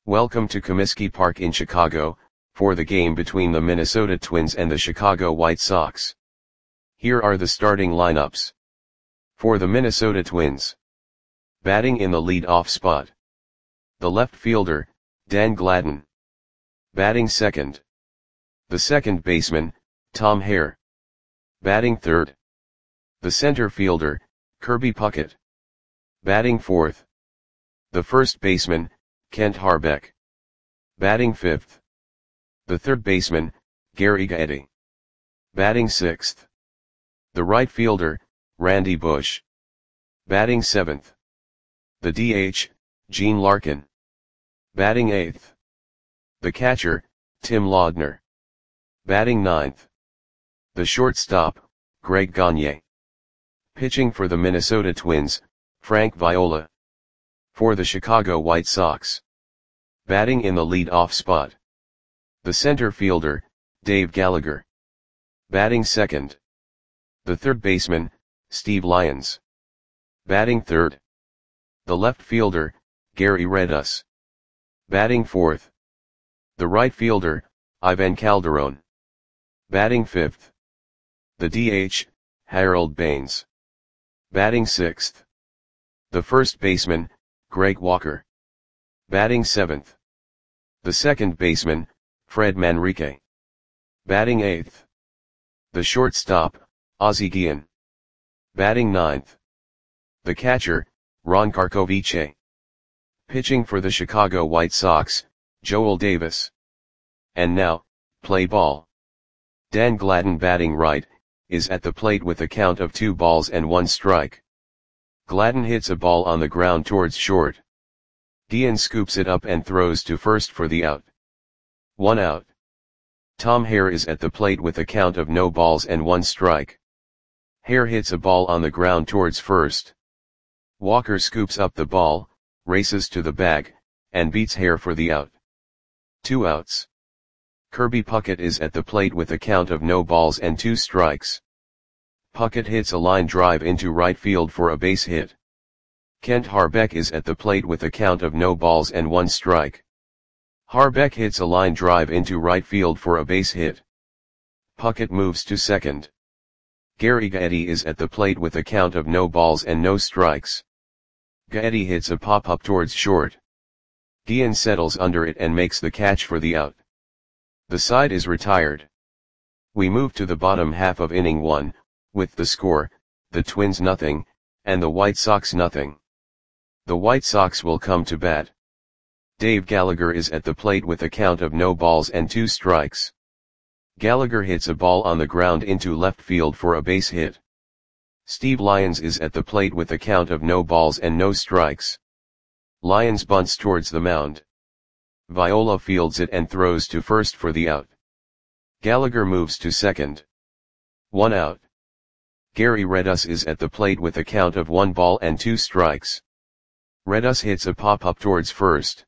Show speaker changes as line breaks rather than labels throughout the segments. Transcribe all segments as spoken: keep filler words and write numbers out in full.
Welcome to Comiskey Park in Chicago, for the game between the Minnesota Twins and the Chicago White Sox. Here are the starting lineups. For the Minnesota Twins. Batting in the lead-off spot. The left fielder, Dan Gladden. Batting second. The second baseman, Tom Hare. Batting third. The center fielder, Kirby Puckett. Batting fourth. The first baseman, Kent Hrbek. Batting fifth. The third baseman, Gary Gaetti. Batting sixth. The right fielder, Randy Bush. Batting seventh. The D H, Gene Larkin. Batting eighth. The catcher, Tim Laudner. Batting ninth. The shortstop, Greg Gagne. Pitching for the Minnesota Twins, Frank Viola. For the Chicago White Sox. Batting in the lead-off spot. The center fielder, Dave Gallagher. Batting second. The third baseman, Steve Lyons. Batting third. The left fielder, Gary Redus. Batting fourth. The right fielder, Ivan Calderon. Batting fifth. The D H, Harold Baines. Batting sixth. The first baseman, Greg Walker. Batting seventh. The second baseman, Fred Manrique. Batting eighth. The shortstop, Ozzie Guillen. Batting ninth. The catcher, Ron Karkovice. Pitching for the Chicago White Sox, Joel Davis. And now, play ball. Dan Gladden batting right, is at the plate with a count of two balls and one strike. Gladden hits a ball on the ground towards short. Guillen scoops it up and throws to first for the out. One out. Tom Hare is at the plate with a count of no balls and one strike. Hare hits a ball on the ground towards first. Walker scoops up the ball, races to the bag, and beats Hare for the out. Two outs. Kirby Puckett is at the plate with a count of no balls and two strikes. Puckett hits a line drive into right field for a base hit. Kent Hrbek is at the plate with a count of no balls and one strike. Hrbek hits a line drive into right field for a base hit. Puckett moves to second. Gary Gaetti is at the plate with a count of no balls and no strikes. Gaetti hits a pop-up towards short. Guillen settles under it and makes the catch for the out. The side is retired. We move to the bottom half of inning one, with the score, the Twins nothing, and the White Sox nothing. The White Sox will come to bat. Dave Gallagher is at the plate with a count of no balls and two strikes. Gallagher hits a ball on the ground into left field for a base hit. Steve Lyons is at the plate with a count of no balls and no strikes. Lyons bunts towards the mound. Viola fields it and throws to first for the out. Gallagher moves to second. One out. Gary Redus is at the plate with a count of one ball and two strikes. Redus hits a pop-up towards first.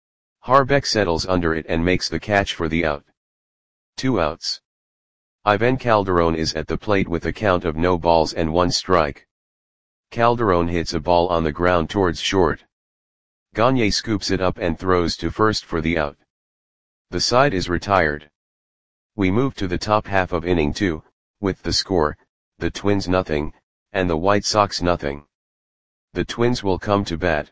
Hrbek settles under it and makes the catch for the out. Two outs. Ivan Calderon is at the plate with a count of no balls and one strike. Calderon hits a ball on the ground towards short. Gagne scoops it up and throws to first for the out. The side is retired. We move to the top half of inning two, with the score, the Twins nothing, and the White Sox nothing. The Twins will come to bat.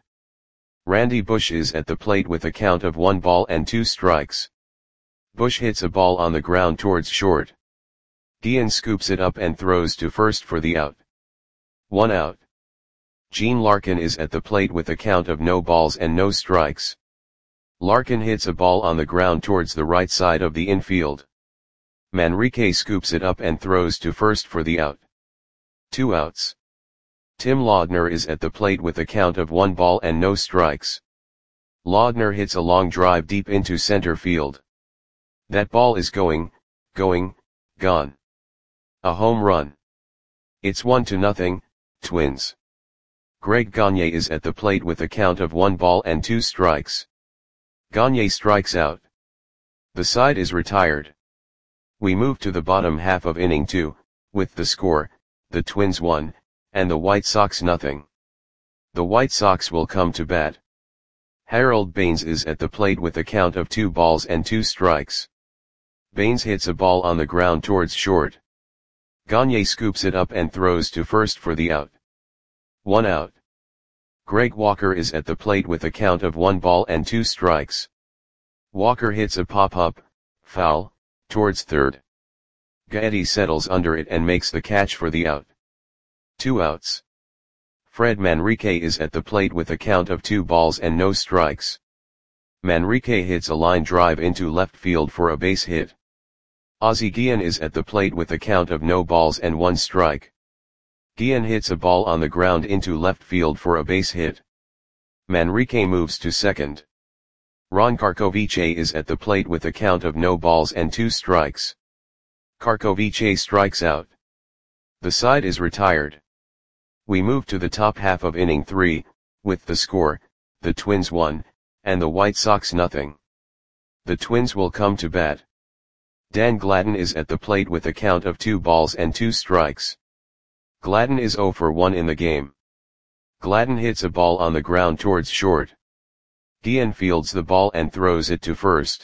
Randy Bush is at the plate with a count of one ball and two strikes. Bush hits a ball on the ground towards short. Guillen scoops it up and throws to first for the out. One out. Gene Larkin is at the plate with a count of no balls and no strikes. Larkin hits a ball on the ground towards the right side of the infield. Manrique scoops it up and throws to first for the out. Two outs. Tim Laudner is at the plate with a count of one ball and no strikes. Laudner hits a long drive deep into center field. That ball is going, going, gone. A home run. It's one to nothing, Twins. Greg Gagne is at the plate with a count of one ball and two strikes. Gagne strikes out. The side is retired. We move to the bottom half of inning two, with the score, the Twins one, and the White Sox nothing. The White Sox will come to bat. Harold Baines is at the plate with a count of two balls and two strikes. Baines hits a ball on the ground towards short. Gagne scoops it up and throws to first for the out. One out. Greg Walker is at the plate with a count of one ball and two strikes. Walker hits a pop-up, foul, towards third. Gaetti settles under it and makes the catch for the out. Two outs. Fred Manrique is at the plate with a count of two balls and no strikes. Manrique hits a line drive into left field for a base hit. Ozzie Guillen is at the plate with a count of no balls and one strike. Guillen hits a ball on the ground into left field for a base hit. Manrique moves to second. Ron Karkovice is at the plate with a count of no balls and two strikes. Karkovice strikes out. The side is retired. We move to the top half of inning three, with the score, the Twins one, and the White Sox nothing. The Twins will come to bat. Dan Gladden is at the plate with a count of two balls and two strikes. Gladden is oh for one in the game. Gladden hits a ball on the ground towards short. Guillen fields the ball and throws it to first.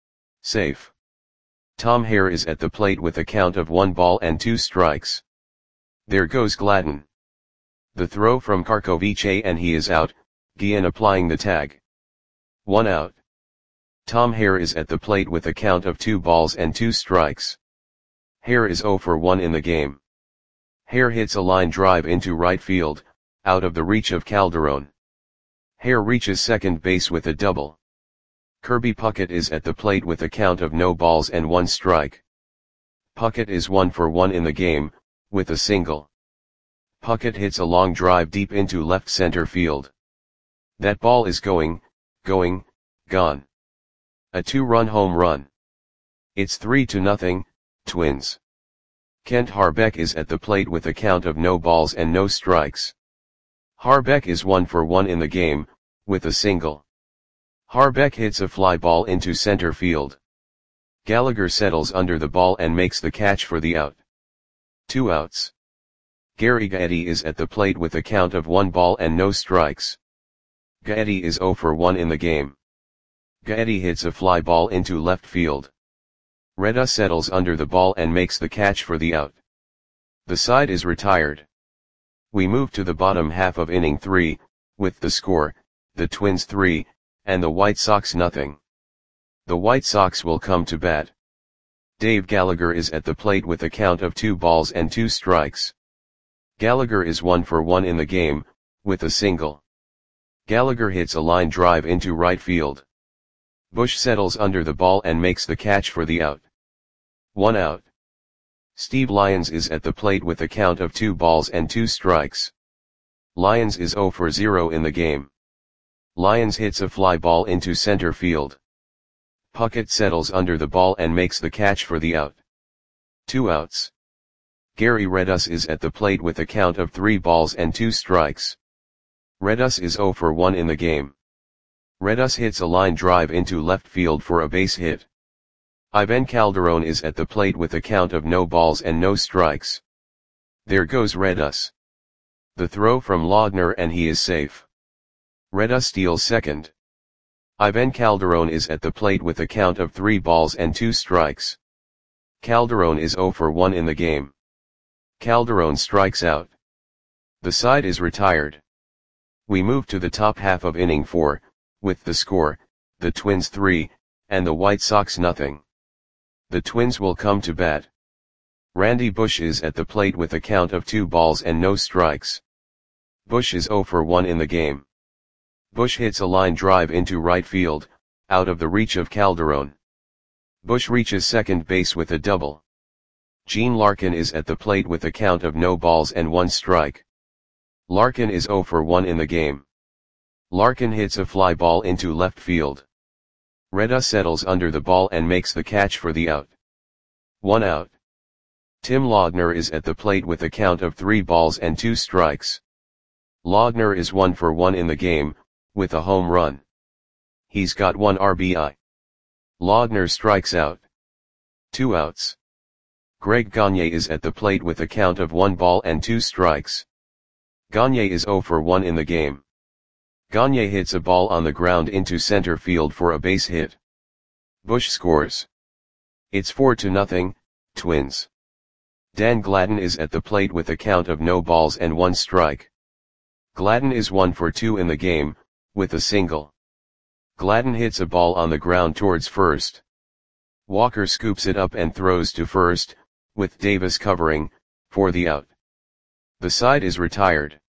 Safe. Tom Hare is at the plate with a count of one ball and two strikes. There goes Gladden. The throw from Karkovice and he is out, Guillen applying the tag. One out. Tom Hare is at the plate with a count of two balls and two strikes. Hare is oh for one in the game. Hare hits a line drive into right field, out of the reach of Calderon. Hare reaches second base with a double. Kirby Puckett is at the plate with a count of no balls and one strike. Puckett is one for one in the game, with a single. Puckett hits a long drive deep into left center field. That ball is going, going, gone. A two-run home run. It's three to nothing, Twins. Kent Harbeck is at the plate with a count of no balls and no strikes. Harbeck is one for one in the game, with a single. Harbeck hits a fly ball into center field. Gallagher settles under the ball and makes the catch for the out. Two outs. Gary Gaetti is at the plate with a count of one ball and no strikes. Gaetti is oh for one in the game. Gaetti hits a fly ball into left field. Reda settles under the ball and makes the catch for the out. The side is retired. We move to the bottom half of inning three, with the score, the Twins three, and the White Sox nothing. The White Sox will come to bat. Dave Gallagher is at the plate with a count of two balls and two strikes. Gallagher is one for one in the game, with a single. Gallagher hits a line drive into right field. Bush settles under the ball and makes the catch for the out. One out. Steve Lyons is at the plate with a count of two balls and two strikes. Lyons is oh for zero in the game. Lyons hits a fly ball into center field. Puckett settles under the ball and makes the catch for the out. Two outs. Gary Redus is at the plate with a count of three balls and two strikes. Redus is oh for one in the game. Redus hits a line drive into left field for a base hit. Ivan Calderon is at the plate with a count of no balls and no strikes. There goes Redus. The throw from Laudner and he is safe. Redus steals second. Ivan Calderon is at the plate with a count of three balls and two strikes. Calderon is oh for one in the game. Calderon strikes out. The side is retired. We move to the top half of inning four, with the score, the Twins three, and the White Sox nothing. The Twins will come to bat. Randy Bush is at the plate with a count of two balls and no strikes. Bush is oh for one in the game. Bush hits a line drive into right field, out of the reach of Calderon. Bush reaches second base with a double. Gene Larkin is at the plate with a count of no balls and one strike. Larkin is oh for one in the game. Larkin hits a fly ball into left field. Reda settles under the ball and makes the catch for the out. One out. Tim Laudner is at the plate with a count of three balls and two strikes. Laudner is one for one in the game, with a home run. He's got one R B I. Laudner strikes out. Two outs. Greg Gagne is at the plate with a count of one ball and two strikes. Gagne is oh for one in the game. Gagne hits a ball on the ground into center field for a base hit. Bush scores. It's four to nothing, Twins. Dan Gladden is at the plate with a count of no balls and one strike. Gladden is one for two in the game, with a single. Gladden hits a ball on the ground towards first. Walker scoops it up and throws to first, with Davis covering, for the out. The side is retired.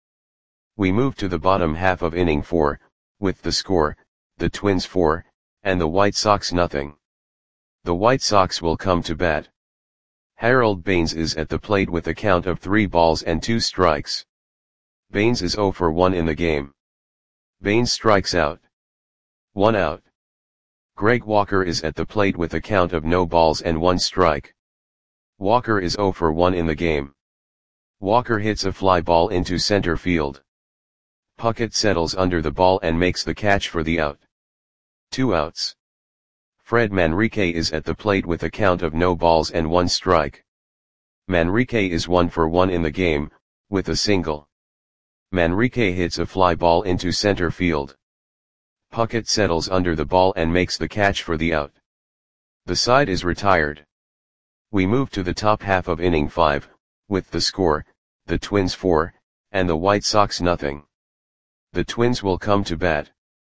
We move to the bottom half of inning four, with the score, the Twins four, and the White Sox nothing. The White Sox will come to bat. Harold Baines is at the plate with a count of three balls and two strikes. Baines is oh for one in the game. Baines strikes out. One out. Greg Walker is at the plate with a count of no balls and one strike. Walker is oh for one in the game. Walker hits a fly ball into center field. Puckett settles under the ball and makes the catch for the out. Two outs. Fred Manrique is at the plate with a count of no balls and one strike. Manrique is one for one in the game, with a single. Manrique hits a fly ball into center field. Puckett settles under the ball and makes the catch for the out. The side is retired. We move to the top half of inning five, with the score, the Twins four, and the White Sox nothing. The Twins will come to bat.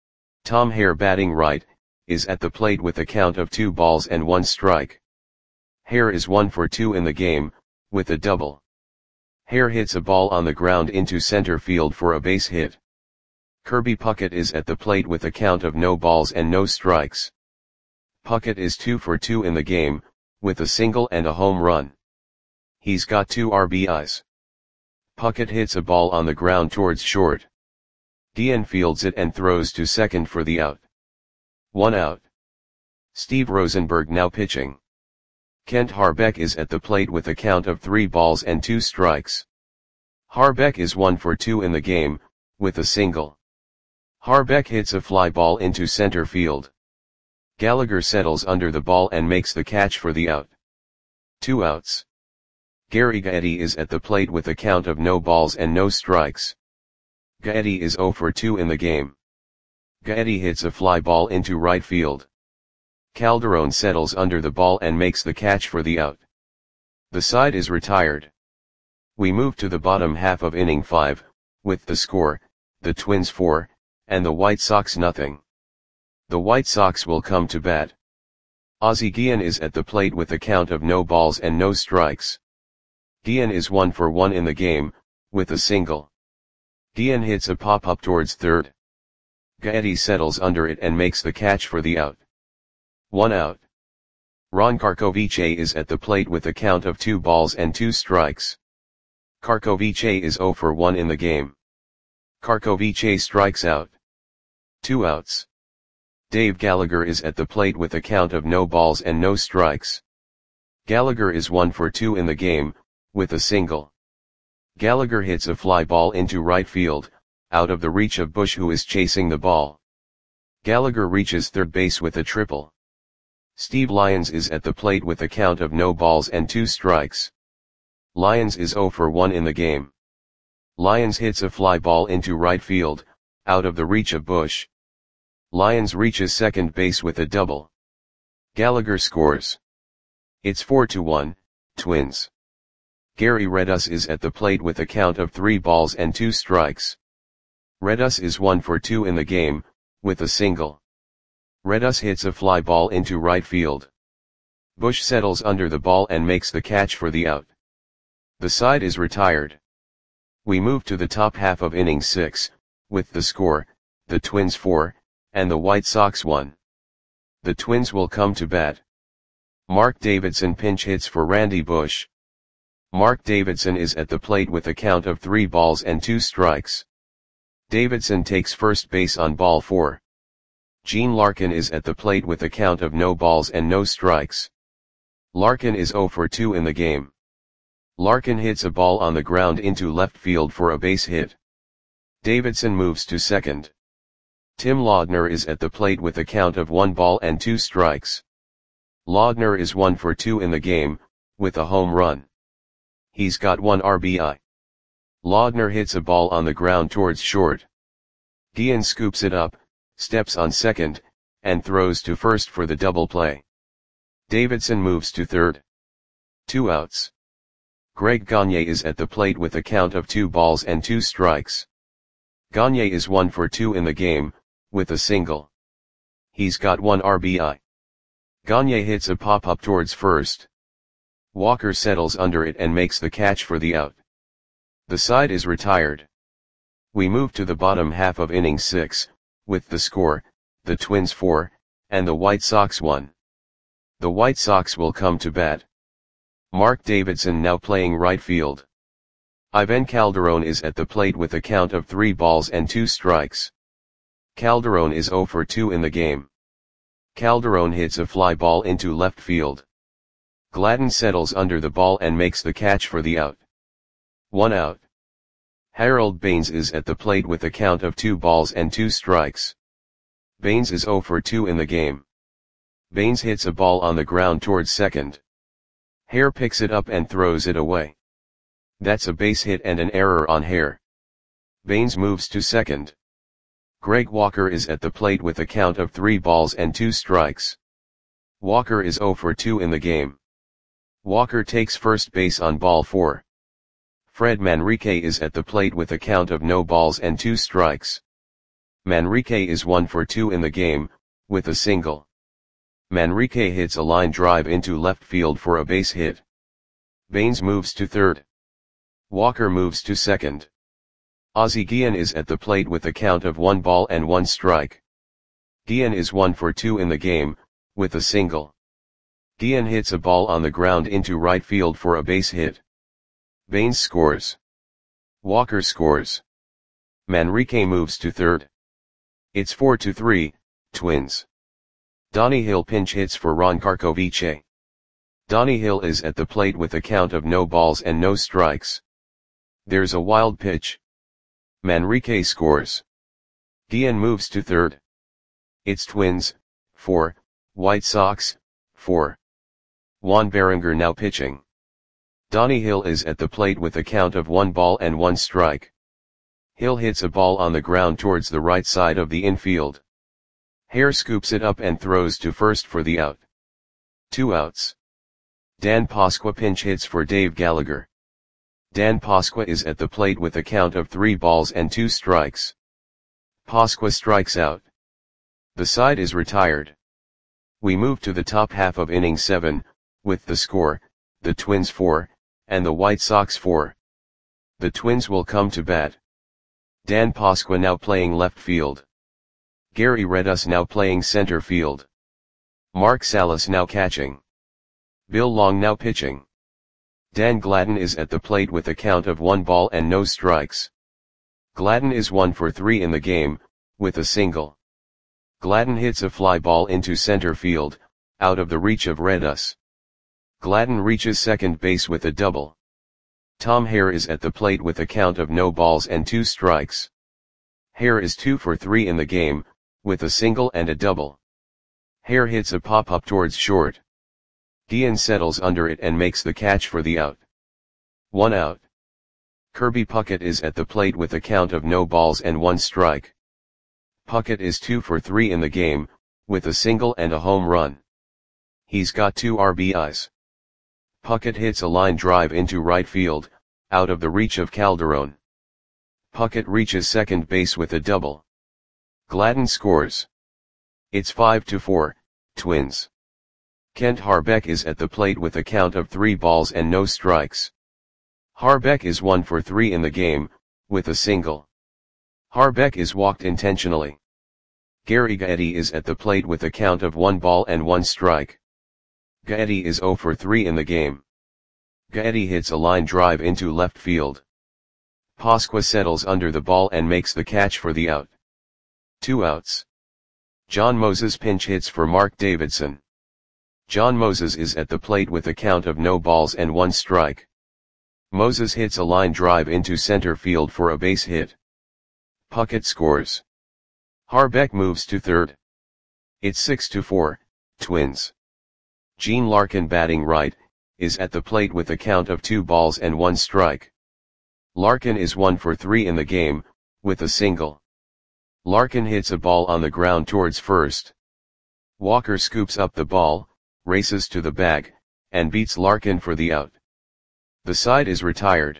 Tom Hare, batting right, is at the plate with a count of two balls and one strike. Hare is one for two in the game, with a double. Hare hits a ball on the ground into center field for a base hit. Kirby Puckett is at the plate with a count of no balls and no strikes. Puckett is two for two in the game, with a single and a home run. He's got two R B Is. Puckett hits a ball on the ground towards short. Guillen fields it and throws to second for the out. One out. Steve Rosenberg now pitching. Kent Harbeck is at the plate with a count of three balls and two strikes. Harbeck is one for two in the game, with a single. Harbeck hits a fly ball into center field. Gallagher settles under the ball and makes the catch for the out. Two outs. Gary Gaetti is at the plate with a count of no balls and no strikes. Gaetti is oh for two in the game. Gaetti hits a fly ball into right field. Calderon settles under the ball and makes the catch for the out. The side is retired. We move to the bottom half of inning five, with the score, the Twins four, and the White Sox nothing. The White Sox will come to bat. Ozzie Guillen is at the plate with a count of no balls and no strikes. Guillen is one for one in the game, with a single. Guillen hits a pop-up towards third. Gaetti settles under it and makes the catch for the out. One out. Ron Karkovice is at the plate with a count of two balls and two strikes. Karkovice is oh for one in the game. Karkovice strikes out. Two outs. Dave Gallagher is at the plate with a count of no balls and no strikes. Gallagher is one for two in the game, with a single. Gallagher hits a fly ball into right field, out of the reach of Bush, who is chasing the ball. Gallagher reaches third base with a triple. Steve Lyons is at the plate with a count of no balls and two strikes. Lyons is oh for one in the game. Lyons hits a fly ball into right field, out of the reach of Bush. Lyons reaches second base with a double. Gallagher scores. It's four to one, Twins. Gary Redus is at the plate with a count of three balls and two strikes. Redus is one for two in the game, with a single. Redus hits a fly ball into right field. Bush settles under the ball and makes the catch for the out. The side is retired. We move to the top half of inning six, with the score, the Twins four, and the White Sox one. The Twins will come to bat. Mark Davidson pinch hits for Randy Bush. Mark Davidson is at the plate with a count of three balls and two strikes. Davidson takes first base on ball four. Gene Larkin is at the plate with a count of no balls and no strikes. Larkin is oh for two in the game. Larkin hits a ball on the ground into left field for a base hit. Davidson moves to second. Tim Laudner is at the plate with a count of one ball and two strikes. Laudner is one for two in the game, with a home run. He's got one R B I. Laudner hits a ball on the ground towards short. Guillen scoops it up, steps on second, and throws to first for the double play. Davidson moves to third. Two outs. Greg Gagne is at the plate with a count of two balls and two strikes. Gagne is one for two in the game, with a single. He's got one R B I. Gagne hits a pop-up towards first. Walker settles under it and makes the catch for the out. The side is retired. We move to the bottom half of inning six, with the score, the Twins four, and the White Sox one. The White Sox will come to bat. Mark Davidson now playing right field. Ivan Calderon is at the plate with a count of three balls and two strikes. Calderon is zero for two in the game. Calderon hits a fly ball into left field. Gladden settles under the ball and makes the catch for the out. One out. Harold Baines is at the plate with a count of two balls and two strikes. Baines is zero for two in the game. Baines hits a ball on the ground towards second. Hare picks it up and throws it away. That's a base hit and an error on Hare. Baines moves to second. Greg Walker is at the plate with a count of three balls and two strikes. Walker is zero for two in the game. Walker takes first base on ball four. Fred Manrique is at the plate with a count of no balls and two strikes. Manrique is one for two in the game, with a single. Manrique hits a line drive into left field for a base hit. Baines moves to third. Walker moves to second. Ozzie Guillen is at the plate with a count of one ball and one strike. Guillen is one for two in the game, with a single. Guillen hits a ball on the ground into right field for a base hit. Baines scores. Walker scores. Manrique moves to third. It's four to three, Twins. Donnie Hill pinch hits for Ron Karkovice. Donnie Hill is at the plate with a count of no balls and no strikes. There's a wild pitch. Manrique scores. Guillen moves to third. It's Twins, four, White Sox, four. Juan Berenger now pitching. Donnie Hill is at the plate with a count of one ball and one strike. Hill hits a ball on the ground towards the right side of the infield. Hare scoops it up and throws to first for the out. Two outs. Dan Pasqua pinch hits for Dave Gallagher. Dan Pasqua is at the plate with a count of three balls and two strikes. Pasqua strikes out. The side is retired. We move to the top half of inning seven, with the score, the Twins four, and the White Sox four. The Twins will come to bat. Dan Pasqua now playing left field. Gary Redus now playing center field. Mark Salas now catching. Bill Long now pitching. Dan Gladden is at the plate with a count of one ball and no strikes. Gladden is one for three in the game, with a single. Gladden hits a fly ball into center field, out of the reach of Redus. Gladden reaches second base with a double. Tom Hare is at the plate with a count of no balls and two strikes. Hare is two for three in the game, with a single and a double. Hare hits a pop-up towards short. Guillen settles under it and makes the catch for the out. One out. Kirby Puckett is at the plate with a count of no balls and one strike. Puckett is two for three in the game, with a single and a home run. He's got two R B Is. Puckett hits a line drive into right field, out of the reach of Calderon. Puckett reaches second base with a double. Gladden scores. It's five to four, Twins. Kent Harbeck is at the plate with a count of three balls and no strikes. Harbeck is one for three in the game, with a single. Harbeck is walked intentionally. Gary Gaetti is at the plate with a count of one ball and one strike. Gaetti is zero for three in the game. Gaetti hits a line drive into left field. Pasqua settles under the ball and makes the catch for the out. Two outs. John Moses pinch hits for Mark Davidson. John Moses is at the plate with a count of no balls and one strike. Moses hits a line drive into center field for a base hit. Puckett scores. Harbeck moves to third. It's six to four, Twins. Gene Larkin batting right, is at the plate with a count of two balls and one strike. Larkin is one for three in the game, with a single. Larkin hits a ball on the ground towards first. Walker scoops up the ball, races to the bag, and beats Larkin for the out. The side is retired.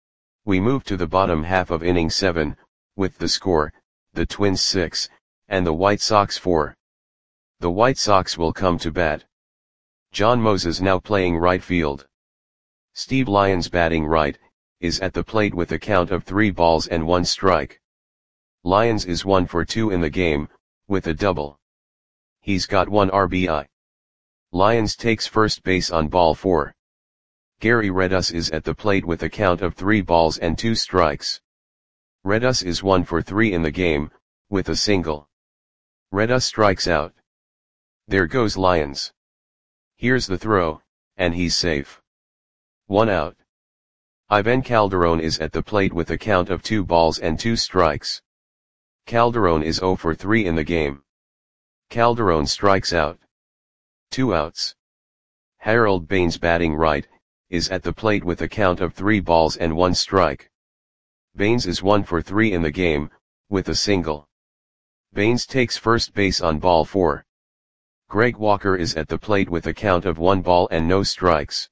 We move to the bottom half of inning seven, with the score, the Twins six, and the White Sox four. The White Sox will come to bat. John Moses now playing right field. Steve Lyons batting right, is at the plate with a count of three balls and one strike. Lyons is one for two in the game, with a double. He's got one R B I. Lyons takes first base on ball four. Gary Redus is at the plate with a count of three balls and two strikes. Redus is one for three in the game, with a single. Redus strikes out. There goes Lyons. Here's the throw, and he's safe. One out. Ivan Calderon is at the plate with a count of two balls and two strikes. Calderon is zero for three in the game. Calderon strikes out. Two outs. Harold Baines batting right, is at the plate with a count of three balls and one strike. Baines is one for three in the game, with a single. Baines takes first base on ball four. Greg Walker is at the plate with a count of one ball and no strikes.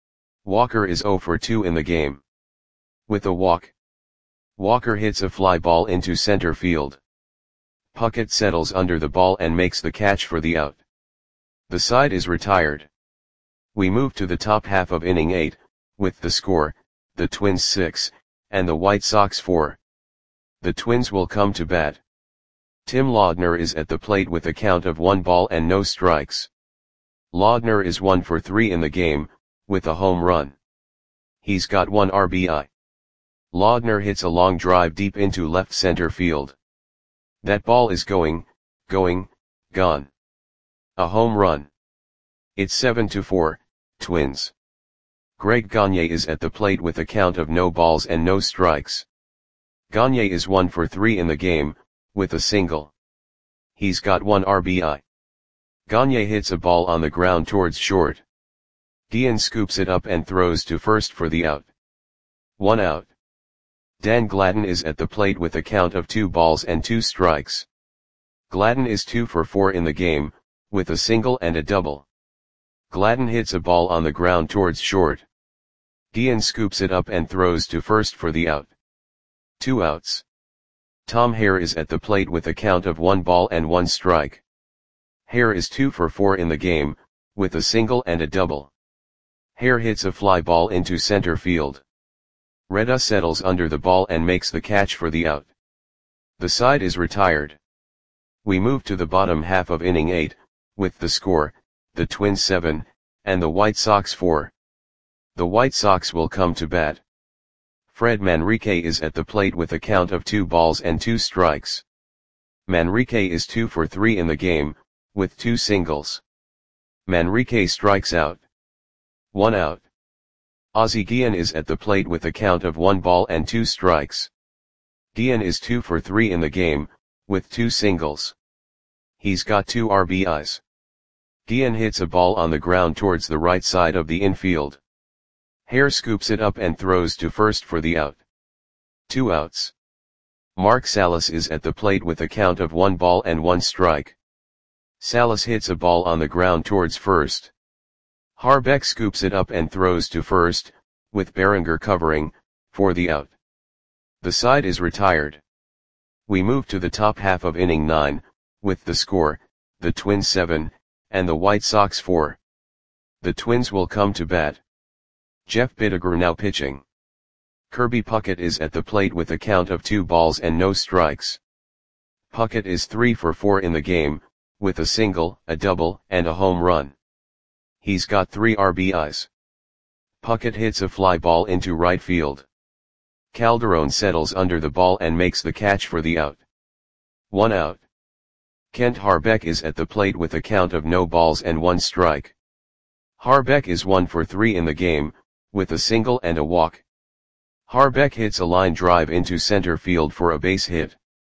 Walker is zero for two in the game. With a walk, Walker hits a fly ball into center field. Puckett settles under the ball and makes the catch for the out. The side is retired. We move to the top half of inning eight, with the score, the Twins six, and the White Sox four. The Twins will come to bat. Tim Laudner is at the plate with a count of one ball and no strikes. Laudner is one for three in the game, with a home run. He's got one R B I. Laudner hits a long drive deep into left center field. That ball is going, going, gone. A home run. It's seven to four, Twins. Greg Gagne is at the plate with a count of no balls and no strikes. Gagne is one for three in the game, with a single. He's got one R B I. Gagne hits a ball on the ground towards short. Guillen scoops it up and throws to first for the out. One out. Dan Gladden is at the plate with a count of two balls and two strikes. Gladden is two for four in the game, with a single and a double. Gladden hits a ball on the ground towards short. Guillen scoops it up and throws to first for the out. Two outs. Tom Hare is at the plate with a count of one ball and one strike. Hare is two for four in the game, with a single and a double. Hare hits a fly ball into center field. Redus settles under the ball and makes the catch for the out. The side is retired. We move to the bottom half of inning eight, with the score, the Twins seven, and the White Sox four. The White Sox will come to bat. Fred Manrique is at the plate with a count of two balls and two strikes. Manrique is two for three in the game, with two singles. Manrique strikes out. One out. Ozzie Guillen is at the plate with a count of one ball and two strikes. Guillen is two for three in the game, with two singles. He's got two R B Is. Guillen hits a ball on the ground towards the right side of the infield. Hare scoops it up and throws to first for the out. Two outs. Mark Salas is at the plate with a count of one ball and one strike. Salas hits a ball on the ground towards first. Harbeck scoops it up and throws to first, with Berenger covering, for the out. The side is retired. We move to the top half of inning nine, with the score, the Twins seven, and the White Sox four. The Twins will come to bat. Jeff Bidiger now pitching. Kirby Puckett is at the plate with a count of two balls and no strikes. Puckett is three for four in the game, with a single, a double, and a home run. He's got three R B Is. Puckett hits a fly ball into right field. Calderon settles under the ball and makes the catch for the out. One out. Kent Harbeck is at the plate with a count of no balls and one strike. Harbeck is one for three in the game, with a single and a walk. Harbeck hits a line drive into center field for a base hit.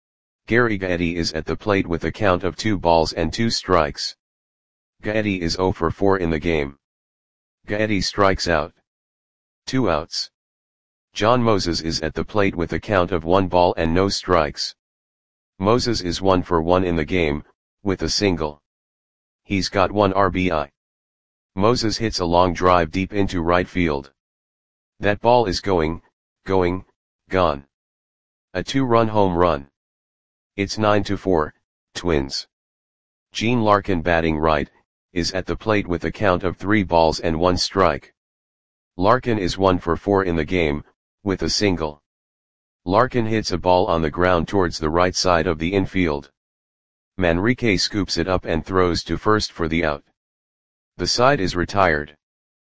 Gary Gaetti is at the plate with a count of two balls and two strikes. Gaetti is zero for four in the game. Gaetti strikes out. Two outs. John Moses is at the plate with a count of one ball and no strikes. Moses is one for one in the game, with a single. He's got one R B I. Moses hits a long drive deep into right field. That ball is going, going, gone. A two-run home run. It's nine to four, Twins. Gene Larkin, batting right, is at the plate with a count of three balls and one strike. Larkin is one for four in the game, with a single. Larkin hits a ball on the ground towards the right side of the infield. Manrique scoops it up and throws to first for the out. The side is retired.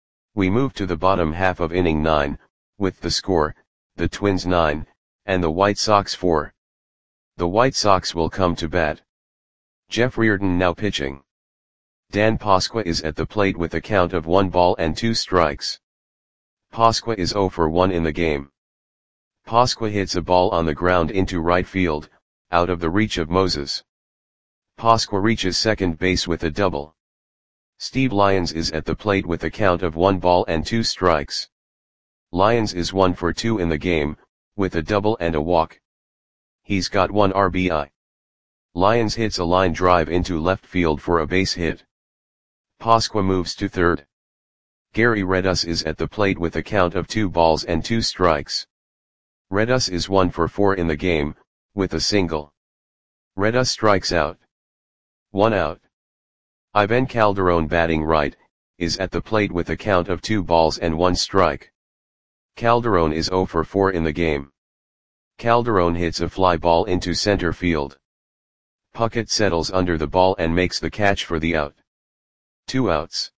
We move to the bottom half of inning nine, with the score, the Twins nine, and the White Sox four. The White Sox will come to bat. Jeff Reardon now pitching. Dan Pasqua is at the plate with a count of one ball and two strikes. Pasqua is zero for one in the game. Pasqua hits a ball on the ground into right field, out of the reach of Moses. Pasqua reaches second base with a double. Steve Lyons is at the plate with a count of one ball and two strikes. Lyons is one for two in the game, with a double and a walk. He's got one R B I. Lyons hits a line drive into left field for a base hit. Pasqua moves to third. Gary Redus is at the plate with a count of two balls and two strikes. Redus is one for four in the game, with a single. Redus strikes out. One out. Ivan Calderon, batting right, is at the plate with a count of two balls and one strike. Calderon is zero for four in the game. Calderon hits a fly ball into center field. Puckett settles under the ball and makes the catch for the out. Two outs.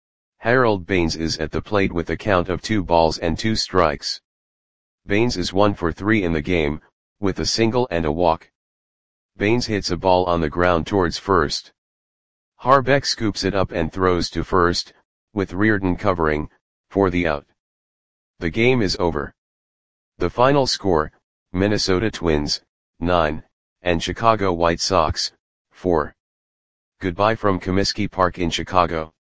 Harold Baines is at the plate with a count of two balls and two strikes. Baines is one for three in the game, with a single and a walk. Baines hits a ball on the ground towards first. Harbeck scoops it up and throws to first, with Reardon covering, for the out. The game is over. The final score, Minnesota Twins, nine, and Chicago White Sox, four. Goodbye from Comiskey Park in Chicago.